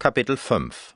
Kapitel 5.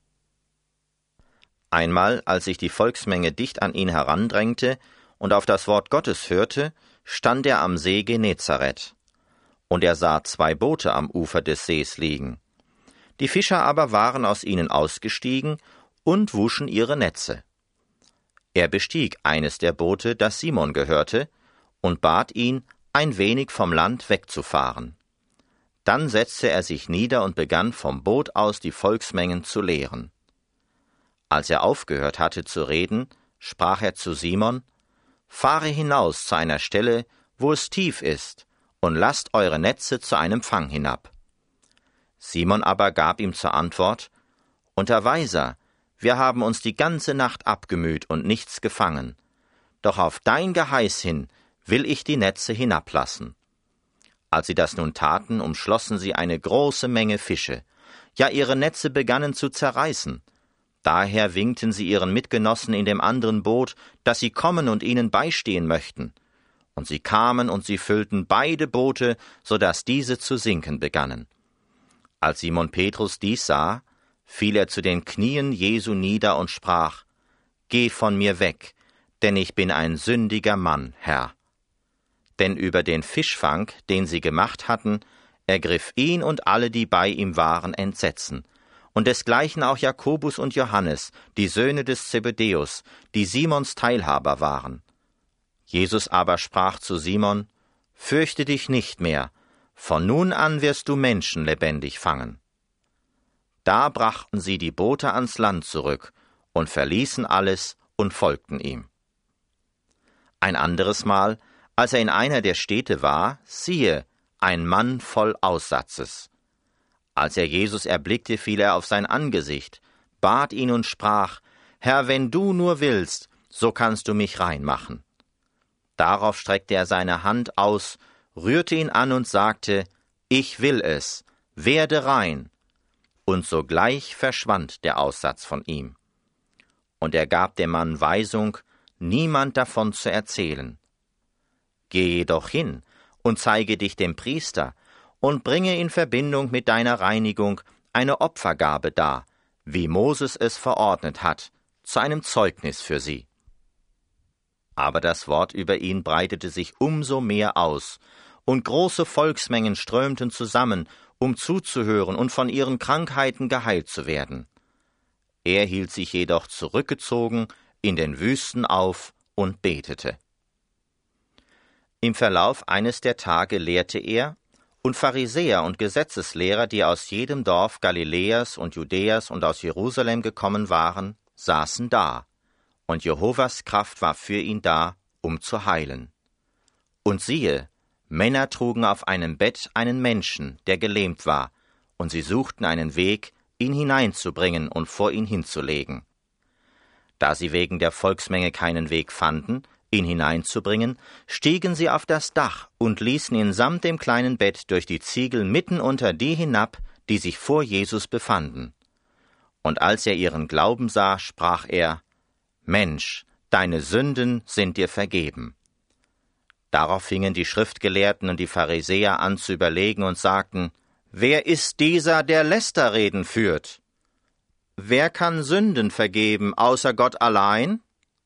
Einmal, als sich die Volksmenge dicht an ihn herandrängte und auf das Wort Gottes hörte, stand er am See Genezareth. Und er sah 2 Boote am Ufer des Sees liegen. Die Fischer aber waren aus ihnen ausgestiegen und wuschen ihre Netze. Er bestieg eines der Boote, das Simon gehörte, und bat ihn, ein wenig vom Land wegzufahren. Dann setzte er sich nieder und begann vom Boot aus die Volksmengen zu lehren. Als er aufgehört hatte zu reden, sprach er zu Simon: »Fahre hinaus zu einer Stelle, wo es tief ist, und lasst eure Netze zu einem Fang hinab.« Simon aber gab ihm zur Antwort: »Unterweiser, wir haben uns die ganze Nacht abgemüht und nichts gefangen. Doch auf dein Geheiß hin will ich die Netze hinablassen.« Als sie das nun taten, umschlossen sie eine große Menge Fische. Ja, ihre Netze begannen zu zerreißen. Daher winkten sie ihren Mitgenossen in dem anderen Boot, dass sie kommen und ihnen beistehen möchten. Und sie kamen und sie füllten beide Boote, so dass diese zu sinken begannen. Als Simon Petrus dies sah, fiel er zu den Knien Jesu nieder und sprach: »Geh von mir weg, denn ich bin ein sündiger Mann, Herr.« Denn über den Fischfang, den sie gemacht hatten, ergriff ihn und alle, die bei ihm waren, Entsetzen. Und desgleichen auch Jakobus und Johannes, die Söhne des Zebedäus, die Simons Teilhaber waren. Jesus aber sprach zu Simon: »Fürchte dich nicht mehr, von nun an wirst du Menschen lebendig fangen.« Da brachten sie die Boote ans Land zurück und verließen alles und folgten ihm. Ein anderes Mal, als er in einer der Städte war, siehe, ein Mann voll Aussatzes. Als er Jesus erblickte, fiel er auf sein Angesicht, bat ihn und sprach: »Herr, wenn du nur willst, so kannst du mich rein machen.« Darauf streckte er seine Hand aus, rührte ihn an und sagte: »Ich will es, werde rein.« Und sogleich verschwand der Aussatz von ihm. Und er gab dem Mann Weisung, niemand davon zu erzählen. »Geh jedoch hin und zeige dich dem Priester und bringe in Verbindung mit deiner Reinigung eine Opfergabe dar, wie Moses es verordnet hat, zu einem Zeugnis für sie.« Aber das Wort über ihn breitete sich umso mehr aus, und große Volksmengen strömten zusammen, um zuzuhören und von ihren Krankheiten geheilt zu werden. Er hielt sich jedoch zurückgezogen in den Wüsten auf und betete. Im Verlauf eines der Tage lehrte er, und Pharisäer und Gesetzeslehrer, die aus jedem Dorf Galiläas und Judäas und aus Jerusalem gekommen waren, saßen da, und Jehovas Kraft war für ihn da, um zu heilen. Und siehe, Männer trugen auf einem Bett einen Menschen, der gelähmt war, und sie suchten einen Weg, ihn hineinzubringen und vor ihn hinzulegen. Da sie wegen der Volksmenge keinen Weg fanden, ihn hineinzubringen, stiegen sie auf das Dach und ließen ihn samt dem kleinen Bett durch die Ziegel mitten unter die hinab, die sich vor Jesus befanden. Und als er ihren Glauben sah, sprach er: »Mensch, deine Sünden sind dir vergeben.« Darauf fingen die Schriftgelehrten und die Pharisäer an zu überlegen und sagten: »Wer ist dieser, der Lästerreden führt? Wer kann Sünden vergeben, außer Gott allein?«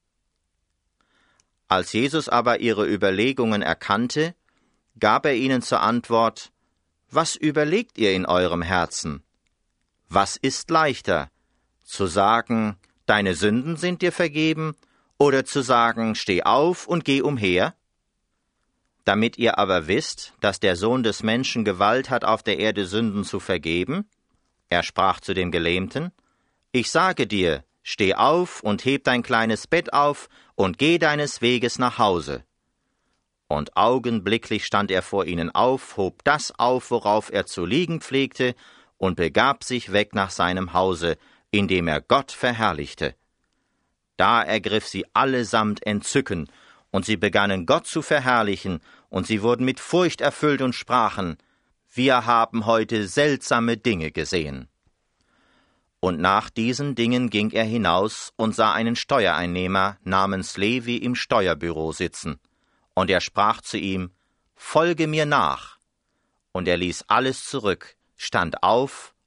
Als Jesus aber ihre Überlegungen erkannte, gab er ihnen zur Antwort: »Was überlegt ihr in eurem Herzen? Was ist leichter, zu sagen, deine Sünden sind dir vergeben, oder zu sagen, steh auf und geh umher? Damit ihr aber wisst, dass der Sohn des Menschen Gewalt hat, auf der Erde Sünden zu vergeben«, er sprach zu dem Gelähmten: »Ich sage dir, steh auf und heb dein kleines Bett auf und geh deines Weges nach Hause.« Und augenblicklich stand er vor ihnen auf, hob das auf, worauf er zu liegen pflegte, und begab sich weg nach seinem Hause, indem er Gott verherrlichte. Da ergriff sie allesamt Entzücken, und sie begannen Gott zu verherrlichen, und sie wurden mit Furcht erfüllt und sprachen: »Wir haben heute seltsame Dinge gesehen.« Und nach diesen Dingen ging er hinaus und sah einen Steuereinnehmer namens Levi im Steuerbüro sitzen. Und er sprach zu ihm: »Folge mir nach.« Und er ließ alles zurück, stand auf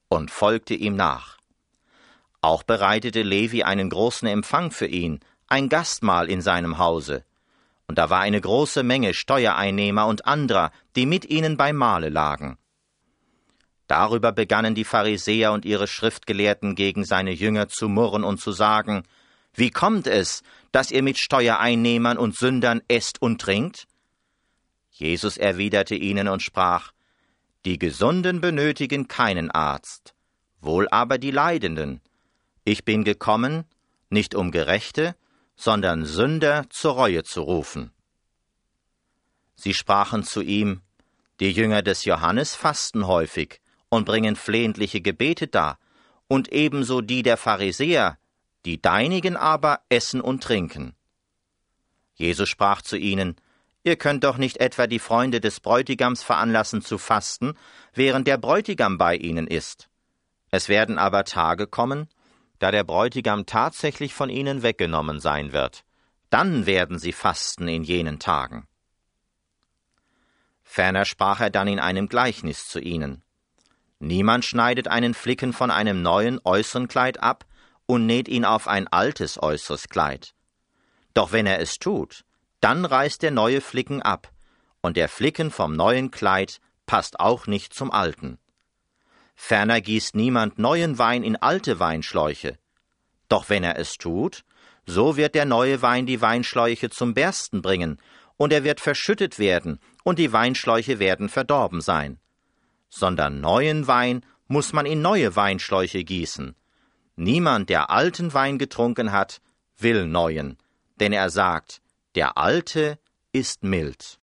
und folgte ihm nach. Auch bereitete Levi einen großen Empfang für ihn, ein Gastmahl in seinem Hause. Und da war eine große Menge Steuereinnehmer und anderer, die mit ihnen beim Mahle lagen. Darüber begannen die Pharisäer und ihre Schriftgelehrten gegen seine Jünger zu murren und zu sagen: Wie kommt es, dass ihr mit Steuereinnehmern und Sündern esst und trinkt? Jesus erwiderte ihnen und sprach: Die Gesunden benötigen keinen Arzt, wohl aber die Leidenden. Ich bin gekommen, nicht um Gerechte, sondern Sünder zur Reue zu rufen. Sie sprachen zu ihm: Die Jünger des Johannes fasten häufig und bringen flehentliche Gebete dar, und ebenso die der Pharisäer, die deinigen aber essen und trinken. Jesus sprach zu ihnen: Ihr könnt doch nicht etwa die Freunde des Bräutigams veranlassen zu fasten, während der Bräutigam bei ihnen ist. Es werden aber Tage kommen, da der Bräutigam tatsächlich von ihnen weggenommen sein wird. Dann werden sie fasten in jenen Tagen. Ferner sprach er dann in einem Gleichnis zu ihnen: Niemand schneidet einen Flicken von einem neuen äußeren Kleid ab und näht ihn auf ein altes äußeres Kleid. Doch wenn er es tut, dann reißt der neue Flicken ab, und der Flicken vom neuen Kleid passt auch nicht zum alten. Ferner gießt niemand neuen Wein in alte Weinschläuche. Doch wenn er es tut, so wird der neue Wein die Weinschläuche zum Bersten bringen, und er wird verschüttet werden, und die Weinschläuche werden verdorben sein. Sondern neuen Wein muss man in neue Weinschläuche gießen. Niemand, der alten Wein getrunken hat, will neuen, denn er sagt: Der alte ist mild.